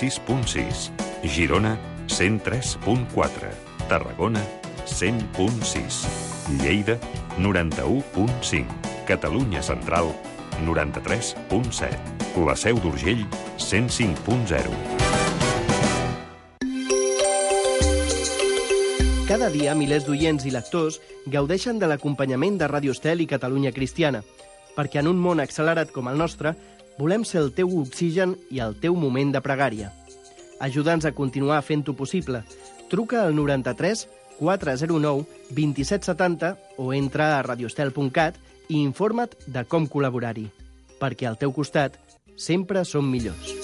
96.6, Girona 103.4, Tarragona 100.6, Lleida 91.5, Catalunya Central 93.7, la Seu d'Urgell 105.0. Cada dia, milers d'oients i lectors gaudeixen de l'acompanyament de Ràdio Estel i Catalunya Cristiana, perquè en un món accelerat com el nostre, volem ser el teu oxigen i el teu moment de pregària. Ajuda'ns a continuar fent-ho possible. Truca al 93 409 2770 o entra a radioestel.cat i informa't de com col·laborar-hi. Perquè al teu costat sempre som millors.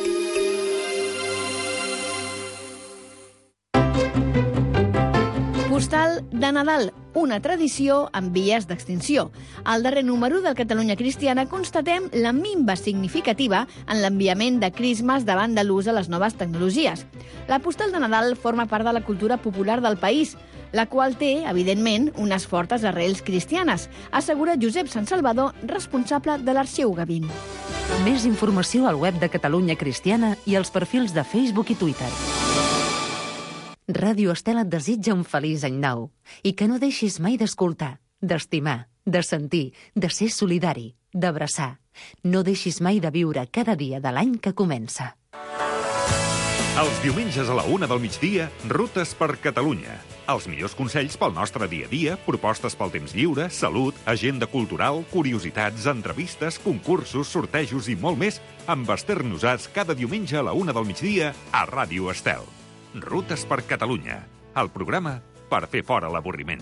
Postal de Nadal, una tradició en vies d'extinció. Al darrer número del Catalunya Cristiana constatem la minva significativa en l'enviament de crismes davant de l'ús de les noves tecnologies. La postal de Nadal forma part de la cultura popular del país, la qual té, evidentment, unes fortes arrels cristianes, assegura Josep Santsalvador, responsable de l'Arxiu Gavín. Més informació al web de Catalunya Cristiana i als perfils de Facebook i Twitter. Ràdio Estel et desitja un feliç any nou i que no deixis mai d'escoltar, d'estimar, de sentir, de ser solidari, d'abraçar. No deixis mai de viure cada dia de l'any que comença. Els diumenges a la 1 del migdia, Rutes per Catalunya. Els millors consells pel nostre dia a dia, propostes pel temps lliure, salut, agenda cultural, curiositats, entrevistes, concursos, sortejos i molt més amb Esther Nosats cada diumenge a la 1 del migdia a Ràdio Estel. Rutes per Catalunya, el programa per fer fora l'avorriment.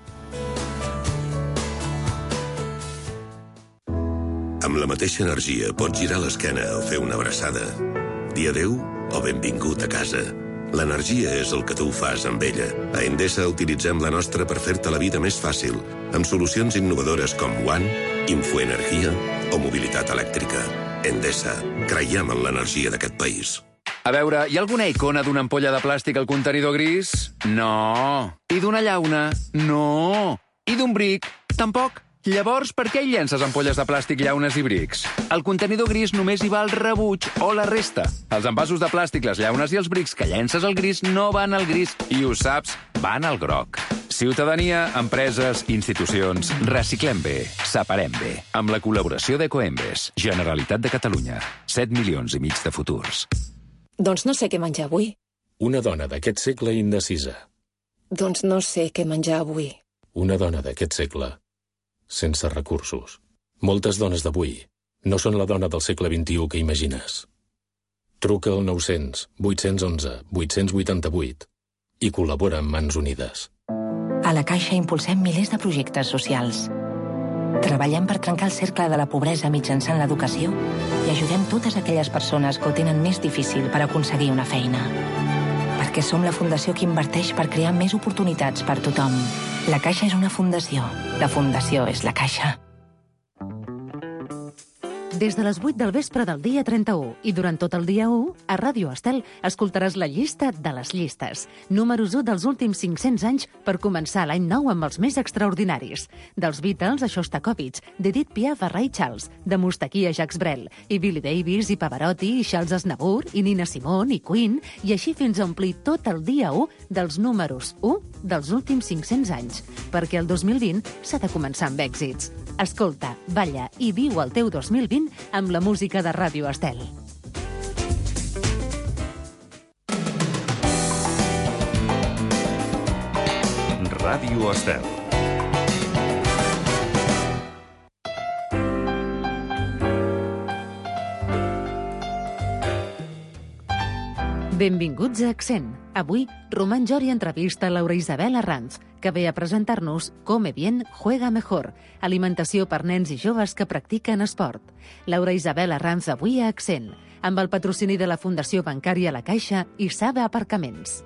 Amb la mateixa energia pots girar l'esquena o fer una abraçada. Dir adéu o benvingut a casa. L'energia és el que tu fas amb ella. A Endesa utilitzem la nostra per fer-te la vida més fàcil, amb solucions innovadores com One, Infoenergia o mobilitat elèctrica. Endesa, creiem en l'energia d'aquest país. A veure, hi ha alguna icona d'una ampolla de plàstic al contenidor gris? No. I d'una llauna? No. I d'un bric? Tampoc. Llavors, per què hi llences ampolles de plàstic, llaunes i brics? Al contenidor gris només hi va el rebuig o la resta. Els envasos de plàstic, les llaunes i els brics que llences al gris no van al gris i, ho saps, van al groc. Ciutadania, empreses, institucions, reciclem bé, separem bé. Amb la col·laboració d'Ecoembes, Generalitat de Catalunya. 7,5 milions de futurs. Doncs no sé què menjar avui. Una dona d'aquest segle indecisa. Doncs no sé què menjar avui. Una dona d'aquest segle sense recursos. Moltes dones d'avui no són la dona del segle XXI que imagines. Truca al 900 811 888 i col·labora amb Mans Unides. A la Caixa impulsem milers de projectes socials. Treballem per trencar el cercle de la pobresa mitjançant l'educació i ajudem totes aquelles persones que ho tenen més difícil per aconseguir una feina. Perquè som la fundació que inverteix per crear més oportunitats per tothom. La Caixa és una fundació. La fundació és la Caixa. Des de les 8 del vespre del dia 31 i durant tot el dia 1, a Ràdio Estel escoltaràs la llista de les llistes. Números 1 dels últims 500 anys per començar l'any nou amb els més extraordinaris. Dels Beatles a Shostakovich, d'Edith Piaf a Ray Charles, de Mustaquí a Jacques Brel, i Billy Davis, i Pavarotti, i Charles Aznavour, i Nina Simone, i Queen, i així fins a omplir tot el dia 1 dels números 1 dels últims 500 anys. Perquè el 2020 s'ha de començar amb èxits. Escolta, balla i viu el teu 2020 amb la música de Ràdio Estel. Ràdio Estel. Benvinguts a Accent. Avui, Roman Jori entrevista a Laura Isabel Arranz, que ve a presentar-nos Come bien, juega mejor, alimentació per nens i joves que practiquen esport. Laura Isabel Arranz avui a Accent, amb el patrocini de la Fundació Bancària La Caixa i Saba Aparcaments.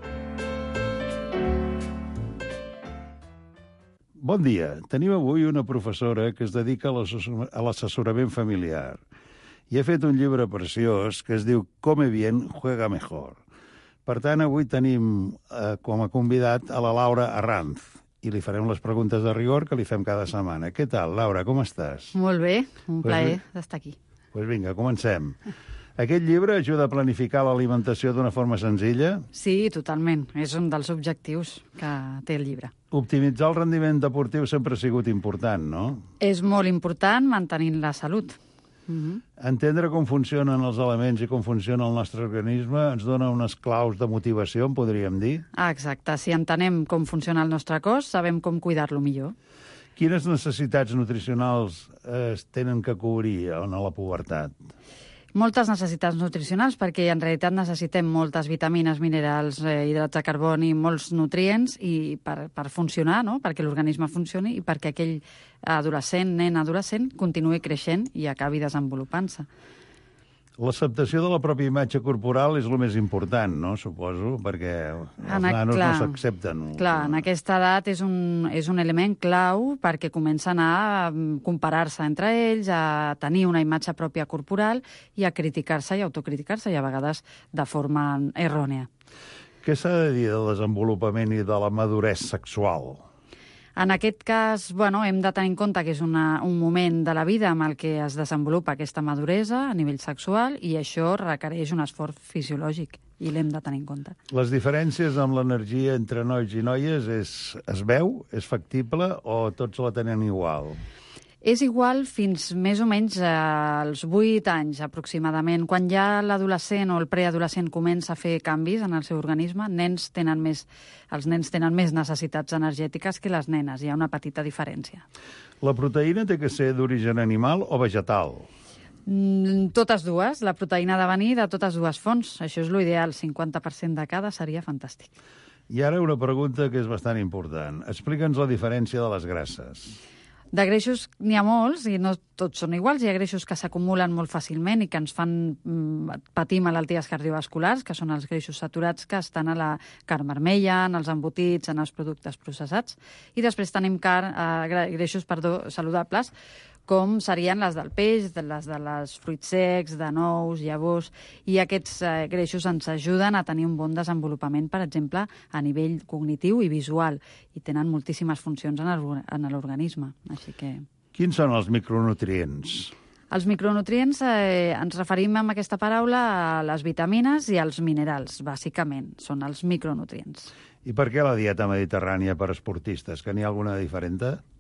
Bon dia. Tenim avui una professora que es dedica a l'assessorament familiar i ha fet un llibre preciós que es diu Come bien, juega mejor. Per tant, avui tenim com a convidat a la Laura Arranz i li farem les preguntes de rigor que li fem cada setmana. Què tal, Laura, com estàs? Molt bé, un plaer d'estar aquí. Doncs vinga, comencem. Aquest llibre ajuda a planificar l'alimentació d'una forma senzilla? Sí, totalment. És un dels objectius que té el llibre. Optimitzar el rendiment deportiu sempre ha sigut important, no? És molt important mantenint la salut. Entendre com funcionen els elements i com funciona el nostre organisme ens dona unes claus de motivació, en podríem dir? Exacte. Si entenem com funciona el nostre cos, sabem com cuidar-lo millor. Quines necessitats nutricionals es tenen que cobrir en la pubertat? Moltes necessitats nutricionals, perquè en realitat necessitem moltes vitamines, minerals, hidrats de carboni, molts nutrients i per funcionar, no? Perquè l'organisme funcioni i perquè aquell nen adolescent continuï creixent i acabi desenvolupant-se. L'acceptació de la pròpia imatge corporal és el més important, no? Suposo, perquè els nanos no s'accepten. Clar, en aquesta edat és un element clau perquè comencen a comparar-se entre ells, a tenir una imatge pròpia corporal i a criticar-se i autocriticar-se, i a vegades de forma errònia. Què s'ha de dir del desenvolupament i de la maduresa sexual? En aquest cas, hem de tenir en compte que és un moment de la vida en el que es desenvolupa aquesta maduresa a nivell sexual i això requereix un esforç fisiològic i l'hem de tenir en compte. Les diferències amb l'energia entre nois i noies es veu? És factible o tots la tenen igual? És igual fins més o menys als 8 anys, aproximadament. Quan ja l'adolescent o el preadolescent comença a fer canvis en el seu organisme, els nens tenen més necessitats energètiques que les nenes. Hi ha una petita diferència. La proteïna té que ser d'origen animal o vegetal? Totes dues. La proteïna ha de venir de totes dues fonts. Això és l'ideal. 50% de cada seria fantàstic. I ara una pregunta que és bastant important. Explica'ns la diferència de les grasses. De greixos n'hi ha molts i no tots són iguals. Hi ha greixos que s'acumulen molt fàcilment i que ens fan patir malalties cardiovasculars, que són els greixos saturats que estan a la carn vermella, en els embotits, en els productes processats. I després tenim greixos saludables, com serien les del peix, les fruits secs, de nous, llavors, i aquests greixos ens ajuden a tenir un bon desenvolupament, per exemple, a nivell cognitiu i visual, i tenen moltíssimes funcions en l'organisme. Així que... Quins són els micronutrients? Els micronutrients ens referim amb aquesta paraula a les vitamines i als minerals, bàsicament, són els micronutrients. I per què la dieta mediterrània per esportistes? Que n'hi ha alguna diferent?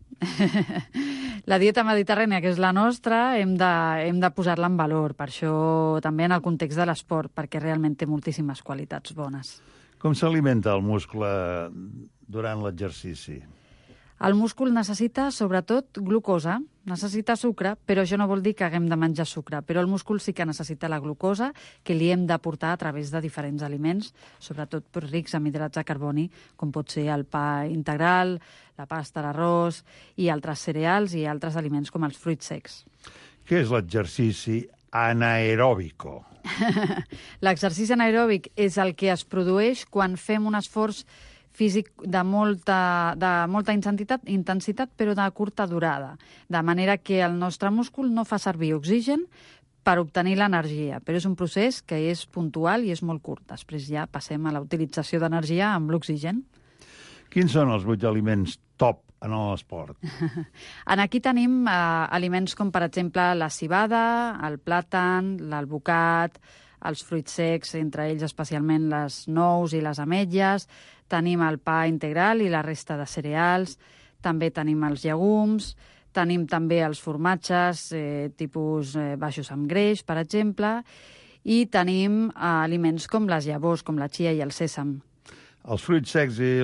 La dieta mediterrània, que és la nostra, hem de posar-la en valor. Per això també en el context de l'esport, perquè realment té moltíssimes qualitats bones. Com s'alimenta el muscle durant l'exercici? El múscul necessita, sobretot, glucosa, necessita sucre, però això no vol dir que haguem de menjar sucre. Però el múscul sí que necessita la glucosa, que li hem de portar a través de diferents aliments, sobretot rics en hidrats de carboni, com pot ser el pa integral, la pasta, l'arròs i altres cereals i altres aliments com els fruits secs. Què és l'exercici anaeròbico? L'exercici anaeròbic és el que es produeix quan fem un esforç físic de molta intensitat, però de curta durada, de manera que el nostre múscul no fa servir oxigen per obtenir l'energia, però és un procés que és puntual i és molt curt. Després ja passem a la utilització d'energia amb l'oxigen. Quins són els 8 aliments top en l'esport? Aquí tenim aliments com, per exemple, la civada, el plàtan, l'alvocat, els fruits secs, entre ells especialment les nous i les ametlles, tenim el pa integral i la resta de cereals, també tenim els llegums, tenim també els formatges, tipus baixos amb greix, per exemple, i tenim aliments com les llavors, com la chia i el sèsam. Els fruits secs i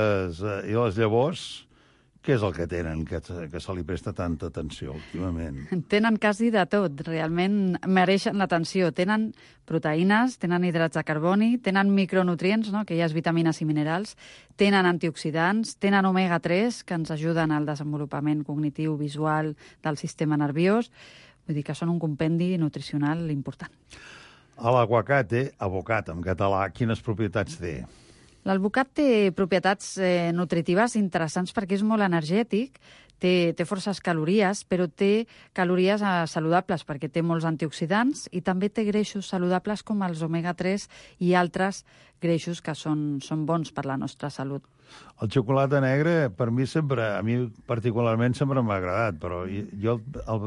les llavors, què és el que tenen que se li presta tanta atenció últimament? Tenen quasi de tot, realment mereixen l'atenció. Tenen proteïnes, tenen hidrats de carboni, tenen micronutrients, no?, que hi ha vitamines i minerals, tenen antioxidants, tenen omega-3, que ens ajuden al desenvolupament cognitiu, visual del sistema nerviós. Vull dir que són un compendi nutricional important. L'aguacate, avocat en català, quines propietats té? L'alvocat té propietats nutritives interessants perquè és molt energètic, té forces calories, però té calories saludables perquè té molts antioxidants i també té greixos saludables com els omega-3 i altres greixos que són bons per la nostra salut. El xocolata negre, per mi sempre, a mi particularment sempre m'ha agradat, però jo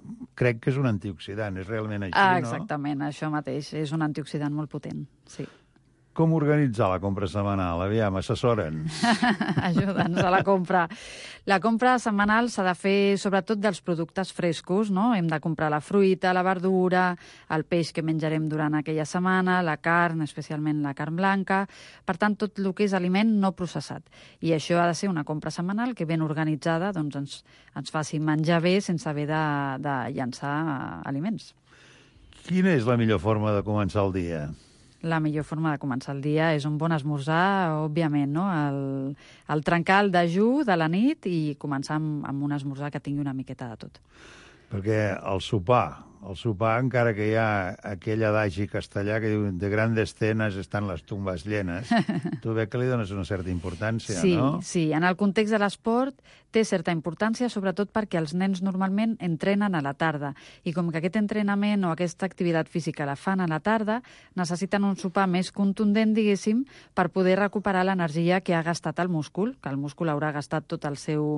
crec que és un antioxidant, és realment així, no? Exactament, això mateix. És un antioxidant molt potent, sí. Com organitzar la compra setmanal? Aviam, assessora'ns. Ajuda'ns a la compra. La compra setmanal s'ha de fer sobretot dels productes frescos, no? Hem de comprar la fruita, la verdura, el peix que menjarem durant aquella setmana, la carn, especialment la carn blanca. Per tant, tot el que és aliment no processat. I això ha de ser una compra setmanal que ben organitzada doncs ens faci menjar bé sense haver de llançar aliments. Quina és la millor forma de començar el dia? La millor forma de començar el dia és un bon esmorzar, òbviament, no? El trencar el dejú de la nit i començar amb un esmorzar que tingui una miqueta de tot. Perquè el sopar, encara que hi ha aquell adagi castellà que diu de grandes cenas estan les tumbes llenes, tu veig que li dones una certa importància, sí, no? Sí, en el context de l'esport té certa importància, sobretot perquè els nens normalment entrenen a la tarda. I com que aquest entrenament o aquesta activitat física la fan a la tarda, necessiten un sopar més contundent, diguéssim, per poder recuperar l'energia que ha gastat el múscul, que el múscul haurà gastat tot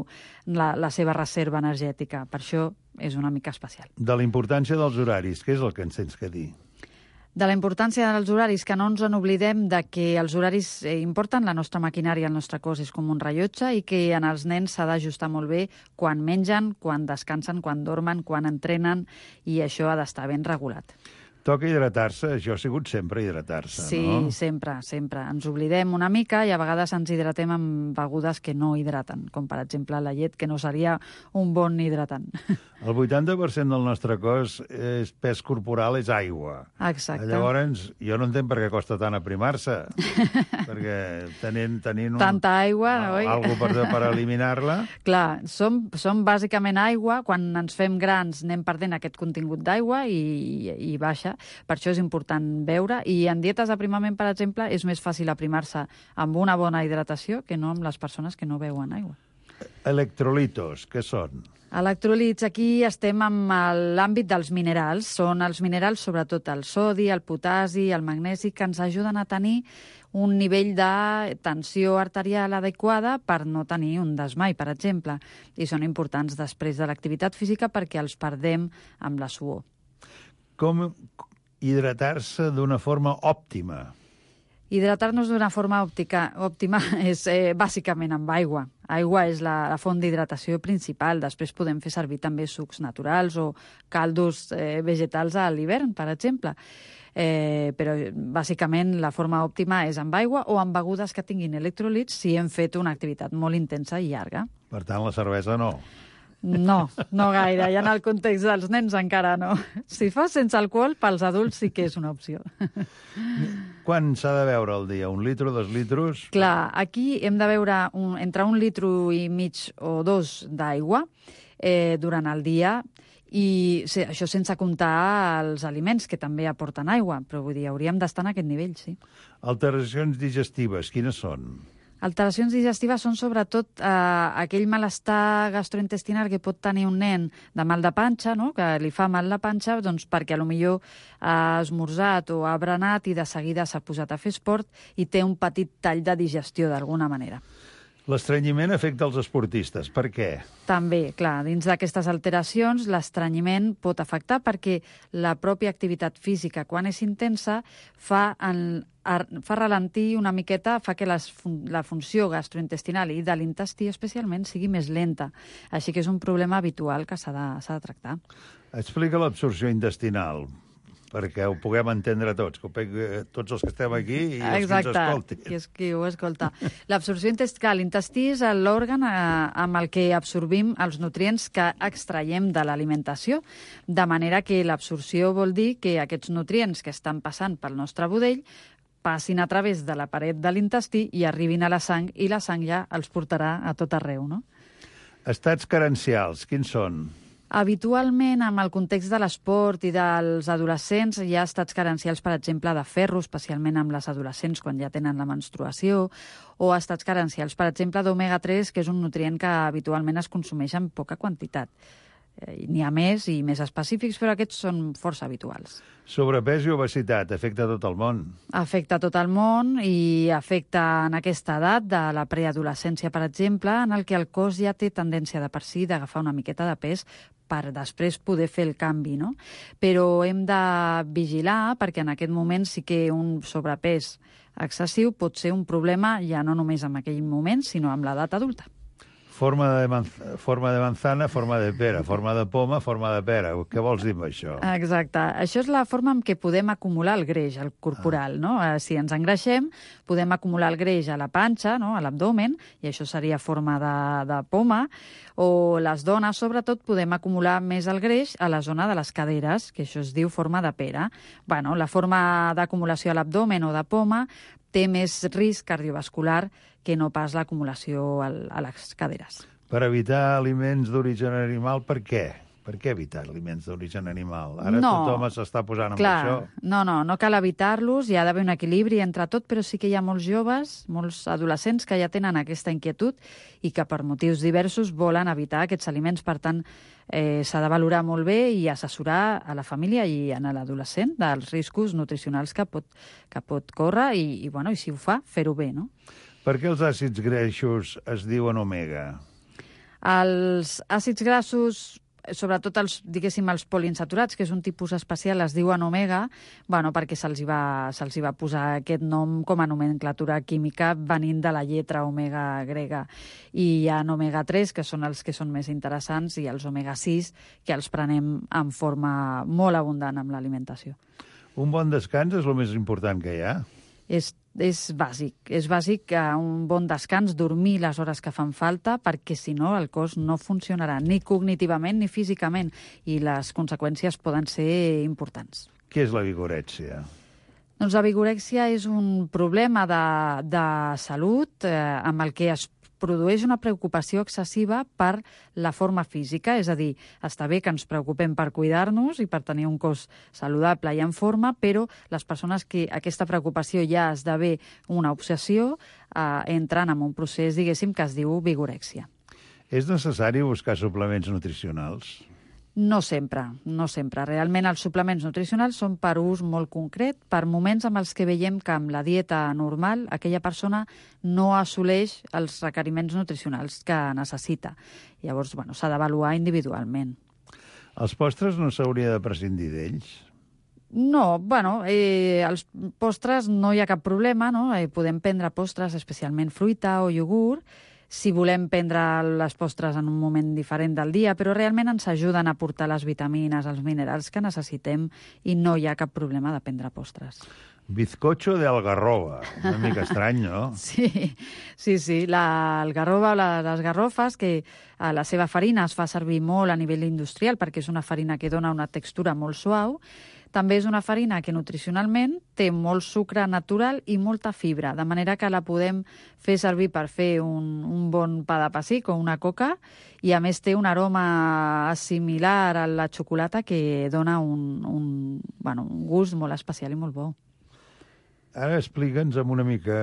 la seva reserva energètica. Per això és una mica especial. De la importància dels horaris, què és el que ens tens que dir? De la importància dels horaris, que no ens en oblidem de que els horaris importen, la nostra maquinària, el nostre cos és com un rellotge i que en els nens s'ha d'ajustar molt bé quan mengen, quan descansen, quan dormen, quan entrenen, i això ha d'estar ben regulat. Toca hidratar-se, això ha sigut sempre hidratar-se, sí, no? Sí, sempre. Ens oblidem una mica i a vegades ens hidratem amb begudes que no hidraten, com per exemple la llet, que no seria un bon hidratant. El 80% del nostre cos és pes corporal, és aigua. Exacte. Llavors, jo no entenc per què costa tant aprimar-se, perquè tenint tanta aigua, oi? Algo per eliminar-la. Clar, som bàsicament aigua. Quan ens fem grans anem perdent aquest contingut d'aigua i baixa. Per això és important beure. I en dietes d'aprimament, per exemple, és més fàcil aprimar-se amb una bona hidratació que no amb les persones que no beuen aigua. Electrolitos, què són? Electròlits, aquí estem amb l'àmbit dels minerals. Són els minerals, sobretot el sodi, el potasi, el magnesi, que ens ajuden a tenir un nivell de tensió arterial adequada per no tenir un desmai, per exemple. I són importants després de l'activitat física perquè els perdem amb la suor. Com hidratar-se d'una forma òptima? Hidratar-nos d'una forma òptima és bàsicament amb aigua. Aigua és la font d'hidratació principal. Després podem fer servir també sucs naturals o caldos vegetals a l'hivern, per exemple. Però bàsicament la forma òptima és amb aigua o amb begudes que tinguin electròlits si hem fet una activitat molt intensa i llarga. Per tant, la cervesa no. No gaire. I en el context dels nens encara no. Si fos sense alcohol, pels adults sí que és una opció. Quan s'ha de beure al dia? 1 litre, 2 litres? Clar, aquí hem de beure entre 1 litre i mig o 2 d'aigua durant el dia, i això sense comptar els aliments, que també aporten aigua, però vull dir, hauríem d'estar en aquest nivell, sí. Alteracions digestives, quines són? Alteracions digestives són sobretot aquell malestar gastrointestinal que pot tenir un nen de mal de panxa, no? Que li fa mal la panxa, doncs perquè potser ha esmorzat o ha berenat i de seguida s'ha posat a fer esport i té un petit tall de digestió d'alguna manera. L'estrenyiment afecta els esportistes. Per què? També, clar, dins d'aquestes alteracions l'estrenyiment pot afectar perquè la pròpia activitat física, quan és intensa, fa ralentir una miqueta, fa que la funció gastrointestinal i de l'intestí especialment sigui més lenta. Així que és un problema habitual que s'ha de tractar. Explica l'absorció intestinal, perquè ho puguem entendre tots, tots els que estem aquí i els que ens escoltin. Exacte, qui ho escolta. L'absorció intestinal, l'intestí és l'òrgan amb el que absorbim els nutrients que extraiem de l'alimentació, de manera que l'absorció vol dir que aquests nutrients que estan passant pel nostre budell passin a través de la paret de l'intestí i arribin a la sang, i la sang ja els portarà a tot arreu, no? Estats carencials, quins són? Habitualment, amb el context de l'esport i dels adolescents, hi ha estats carencials, per exemple, de ferro, especialment amb les adolescents quan ja tenen la menstruació, o estats carencials, per exemple, d'omega-3, que és un nutrient que habitualment es consumeix en poca quantitat. N'hi ha més i més específics, però aquests són força habituals. Sobrepès i obesitat, afecta tot el món. Afecta tot el món i afecta en aquesta edat de la preadolescència, per exemple, en el que el cos ja té tendència de per si d'agafar una miqueta de pes per després poder fer el canvi, no? Però hem de vigilar perquè en aquest moment sí que un sobrepès excessiu pot ser un problema ja no només en aquell moment, sinó amb l'edat adulta. Forma de manzana, forma de pera, forma de poma, forma de pera. Què vols dir amb això? Exacte. Això és la forma en què podem acumular el greix, el corporal, no? Si ens engreixem, podem acumular el greix a la panxa, no? A l'abdomen, i això seria forma de poma, o les dones, sobretot, podem acumular més el greix a la zona de les caderes, que això es diu forma de pera. Bueno, la forma d'acumulació a l'abdomen o de poma té més risc cardiovascular que no pas l'acumulació a les caderes. Per evitar aliments d'origen animal, per què? Per què evitar aliments d'origen animal? Ara tothom s'està posant amb això. No cal evitar-los, hi ha d'haver un equilibri entre tot, però sí que hi ha molts joves, molts adolescents que ja tenen aquesta inquietud i que per motius diversos volen evitar aquests aliments. Per tant, s'ha de valorar molt bé i assessorar a la família i a l'adolescent dels riscos nutricionals que pot córrer i si ho fa, fer-ho bé, no? Per què els àcids greixos es diuen omega? Els àcids grassos, sobretot els poliinsaturats, que és un tipus especial, es diuen omega, perquè se'ls va posar aquest nom com a nomenclatura química venint de la lletra omega grega. I hi ha omega 3, que són els que són més interessants, i els omega 6, que els prenem en forma molt abundant amb l'alimentació. Un bon descans és el més important que hi ha? És bàsic un bon descans, dormir les hores que fan falta, perquè si no el cos no funcionarà ni cognitivament ni físicament i les conseqüències poden ser importants. Què és la vigorèxia? Doncs la vigorèxia és un problema de salut amb el que es produeix una preocupació excessiva per la forma física, és a dir, està bé que ens preocupem per cuidar-nos i per tenir un cos saludable i en forma, però les persones que aquesta preocupació ja esdevé una obsessió entren en un procés, diguéssim, que es diu vigorèxia. És necessari buscar suplements nutricionals? No sempre. Realment els suplements nutricionals són per ús molt concret, per moments amb els que veiem que amb la dieta normal aquella persona no assoleix els requeriments nutricionals que necessita. Llavors, s'ha d'avaluar individualment. Els postres no s'hauria de prescindir d'ells? No, els postres no hi ha cap problema, no? Podem prendre postres, especialment fruita o iogurt, si volem prendre les postres en un moment diferent del dia, però realment ens ajuden a portar les vitamines, els minerals que necessitem i no hi ha cap problema de prendre postres. Bizcocho de algarroba. Una mica estrany, no? Sí. L'algarroba o les garrofes, que la seva farina es fa servir molt a nivell industrial perquè és una farina que dona una textura molt suau. També és una farina que nutricionalment té molt sucre natural i molta fibra, de manera que la podem fer servir per fer un bon pa de pessic o una coca, i a més té un aroma similar a la xocolata que dona un gust molt especial i molt bo. Ara explica'ns amb una mica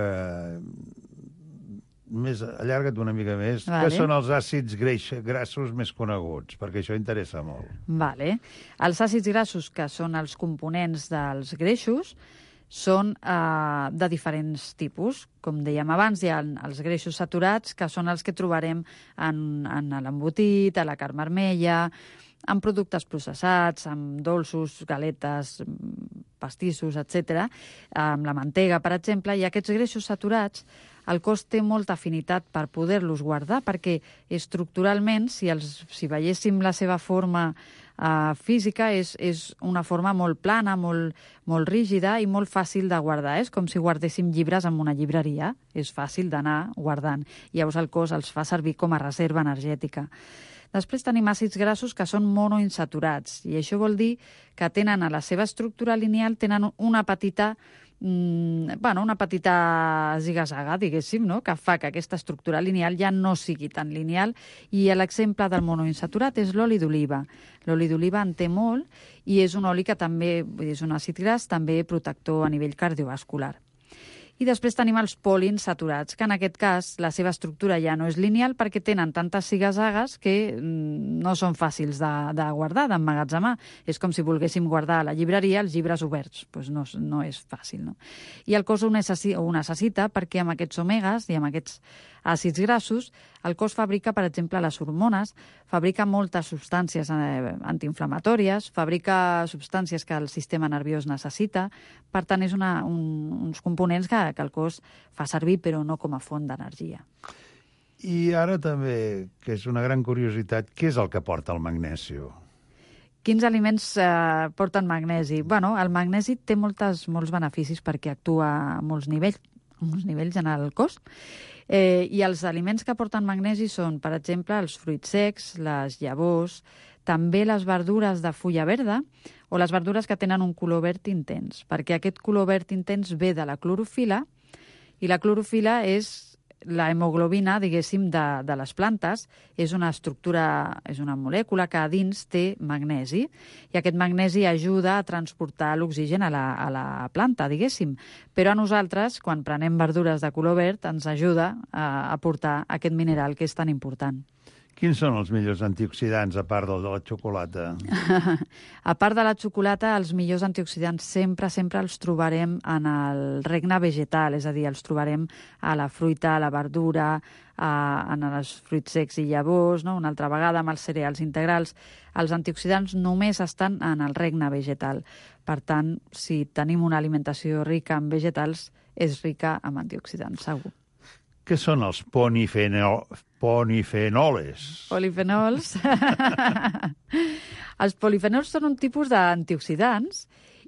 més, allarga't una mica més, què són els àcids grassos més coneguts, perquè això interessa molt. Els àcids grassos, que són els components dels greixos, són de diferents tipus. Com dèiem abans, hi ha els greixos saturats, que són els que trobarem en l'embotit, a la carn vermella, en productes processats, amb dolços, galetes, pastissos, etc., amb la mantega, per exemple, i aquests greixos saturats el cos té molta afinitat per poder-los guardar, perquè estructuralment, si veiéssim la seva forma física, és una forma molt plana, molt rígida i molt fàcil de guardar. És com si guardéssim llibres en una llibreria. És fàcil d'anar guardant. Llavors el cos els fa servir com a reserva energètica. Després tenim àcids grassos que són monoinsaturats, i això vol dir que tenen a la seva estructura lineal una petita ziga-zaga, diguéssim, no? Que fa que aquesta estructura lineal ja no sigui tan lineal, i l'exemple del monoinsaturat és l'oli d'oliva. L'oli d'oliva en té molt i és un oli que també és un àcid gras també protector a nivell cardiovascular. I després tenim els poliinsaturats, que en aquest cas la seva estructura ja no és lineal perquè tenen tantes ziga-zagues que no són fàcils de guardar, d'emmagatzemar. És com si volguéssim guardar a la llibreria els llibres oberts. Doncs no és fàcil, no? I el cos ho necessita perquè amb aquests omegas i amb aquests àcids grassos, el cos fabrica, per exemple, les hormones, fabrica moltes substàncies antiinflamatòries, fabrica substàncies que el sistema nerviós necessita. Per tant, és uns components que el cos fa servir, però no com a font d'energia. I ara també, que és una gran curiositat, què és el que porta el magnesio? Quins aliments porten magnesi? Bueno, el magnesi té molts beneficis perquè actua a molts nivells en el cos. I els aliments que porten magnesi són, per exemple, els fruits secs, les llavors, també les verdures de fulla verda o les verdures que tenen un color verd intens, perquè aquest color verd intens ve de la clorofila, i la clorofila és la hemoglobina, diguéssim, de les plantes. És una estructura, és una molècula que a dins té magnesi, i aquest magnesi ajuda a transportar l'oxigen a la planta, diguéssim. Però a nosaltres, quan prenem verdures de color verd, ens ajuda a aportar aquest mineral que és tan important. Quins són els millors antioxidants, a part del de la xocolata? A part de la xocolata, els millors antioxidants sempre els trobarem en el regne vegetal, és a dir, els trobarem a la fruita, a la verdura, en els fruits secs i llavors, no? Una altra vegada amb els cereals integrals. Els antioxidants només estan en el regne vegetal. Per tant, si tenim una alimentació rica en vegetals, és rica en antioxidants, segur. Què són els polifenoles? Polifenols. Els polifenols són un tipus d'antioxidants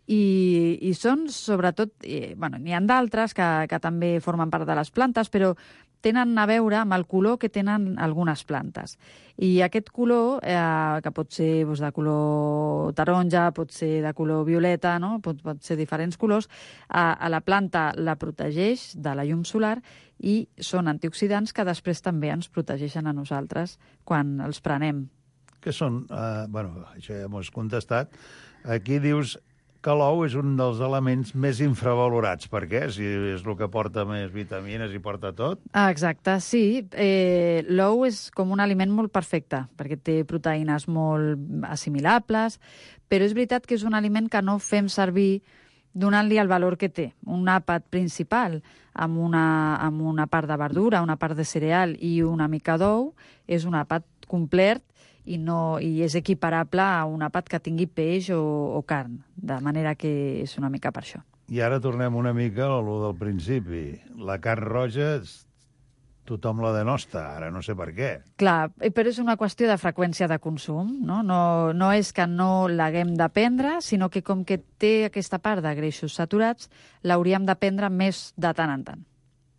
i són, sobretot, n'hi ha d'altres que també formen part de les plantes, però tenen a veure amb el color que tenen algunes plantes. I aquest color, que pot ser de color taronja, pot ser de color violeta, no? Pot ser diferents colors, a la planta la protegeix de la llum solar i són antioxidants que després també ens protegeixen a nosaltres quan els prenem. Què són? Això ja m'ho has contestat. Aquí dius que l'ou és un dels elements més infravalorats. Per què? Si és el que porta més vitamines i porta tot? Exacte, sí. L'ou és com un aliment molt perfecte, perquè té proteïnes molt assimilables, però és veritat que és un aliment que no fem servir donant-li el valor que té. Un àpat principal amb una part de verdura, una part de cereal i una mica d'ou és un àpat complet i és equiparable a un àpat que tingui peix o carn, de manera que és una mica per això. I ara tornem una mica a lo del principi. La carn roja tothom la denosta, ara no sé per què. Clar, però és una qüestió de freqüència de consum, no? No és que no l'haguem de prendre, sinó que com que té aquesta part de greixos saturats, l'hauríem de prendre més de tant en tant.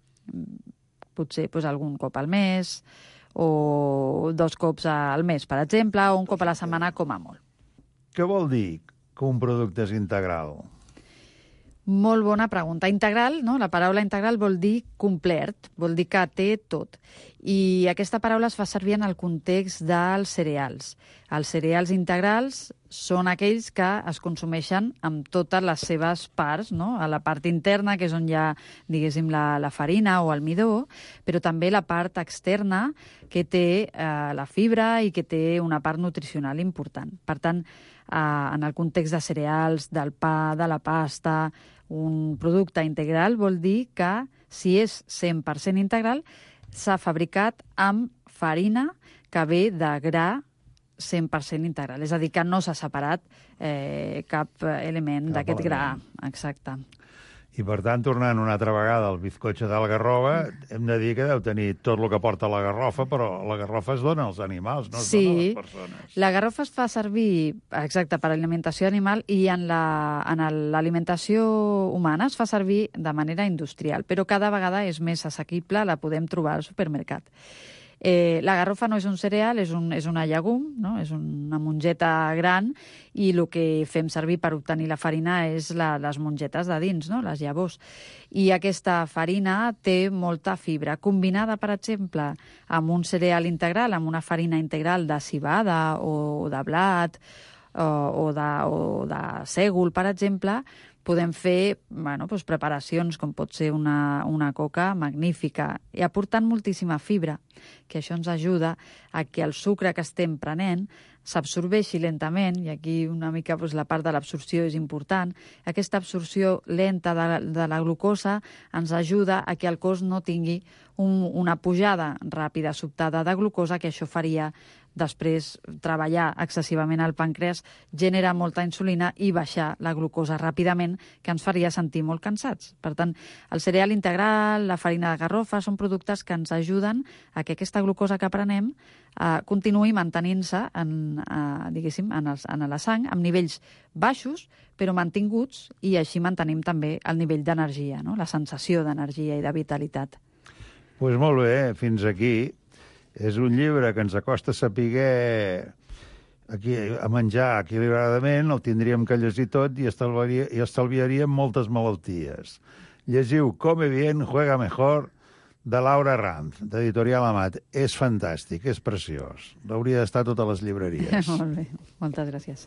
Potser algun cop al mes, o 2 cops al mes, per exemple, o un cop a la setmana com a molt. Què vol dir que un producte és integral? Molt bona pregunta. Integral, no? La paraula integral vol dir complet, vol dir que té tot. I aquesta paraula es fa servir en el context dels cereals. Els cereals integrals són aquells que es consumeixen amb totes les seves parts, no? A la part interna, que és on hi ha, diguéssim, la farina o el midó, però també la part externa, que té la fibra i que té una part nutricional important. Per tant, en el context de cereals, del pa, de la pasta, un producte integral vol dir que, si és 100% integral, s'ha fabricat amb farina que ve de gra 100% integral. És a dir, que no s'ha separat cap element d'aquest gra. Exacte. I, per tant, tornant una altra vegada al bizcocho de la garrova, hem de dir que deu tenir tot el que porta la garrofa, però la garrofa es dona als animals, no es dona a les persones. La garrofa es fa servir, exacte, per alimentació animal, i en l'alimentació humana es fa servir de manera industrial, però cada vegada és més assequible, la podem trobar al supermercat. La garrofa no és un cereal, és una llegum, no? És una mongeta gran, i el que fem servir per obtenir la farina és les mongetes de dins, no? Les llavors. I aquesta farina té molta fibra. Combinada, per exemple, amb un cereal integral, amb una farina integral de civada o de blat o de sègol, per exemple, podem fer preparacions com pot ser una coca magnífica i aportant moltíssima fibra, que això ens ajuda a que el sucre que estem prenent s'absorbeixi lentament, i aquí una mica la part de l'absorció és important. Aquesta absorció lenta de la glucosa ens ajuda a que el cos no tingui una pujada ràpida, sobtada de glucosa, que això faria després treballar excessivament al pàncreas, generar molta insulina i baixar la glucosa ràpidament, que ens faria sentir molt cansats. Per tant, el cereal integral, la farina de garrofa, són productes que ens ajuden a que aquesta glucosa que prenem continuï mantenint-se en la sang amb nivells baixos, però mantinguts, i així mantenim també el nivell d'energia, no? La sensació d'energia i de vitalitat. Doncs molt bé, fins aquí. És un llibre que ens acosta a saber a menjar equilibradament, el tindríem que llegir tot i estalviaríem moltes malalties. Llegiu Come bien, juega mejor, de Laura Ranz, d'Editorial Amat. És fantàstic, és preciós. Hauria d'estar a totes les llibreries. Molt bé, moltes gràcies.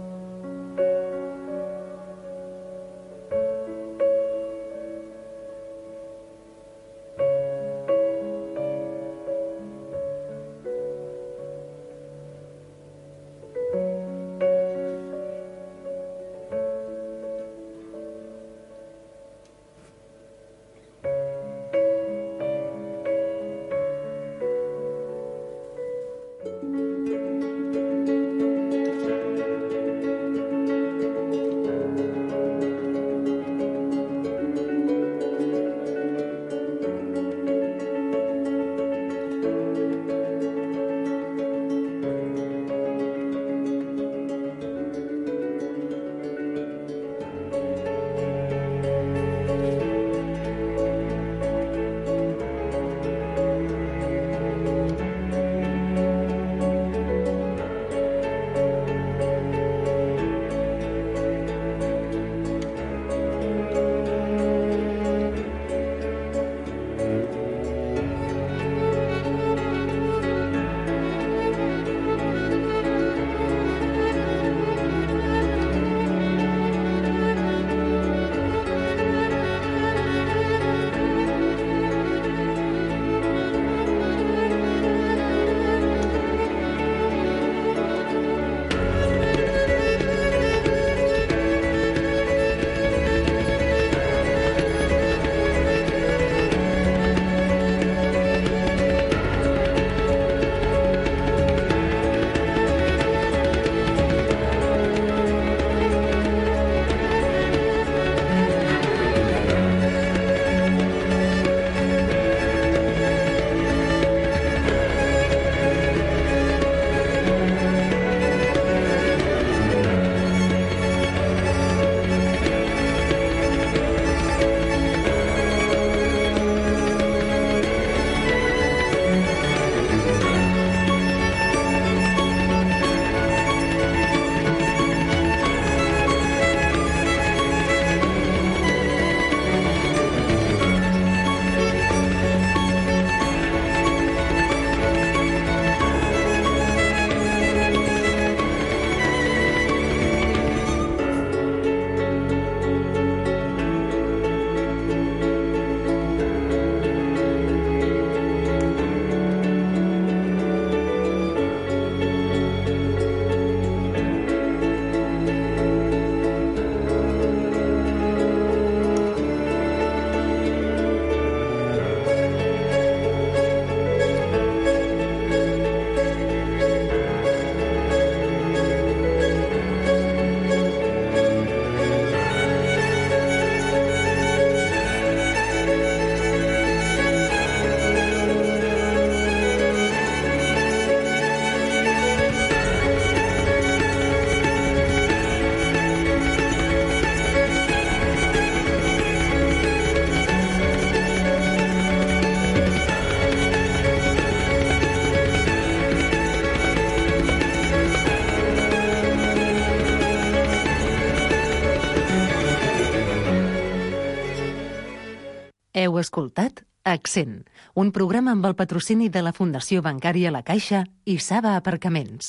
Heu escoltat Accent, un programa amb el patrocini de la Fundació Bancària La Caixa i Saba Aparcaments.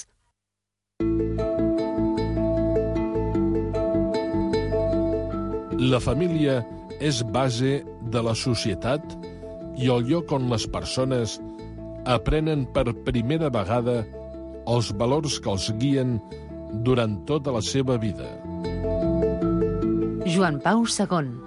La família és base de la societat i el lloc on les persones aprenen per primera vegada els valors que els guien durant tota la seva vida. Joan Pau II.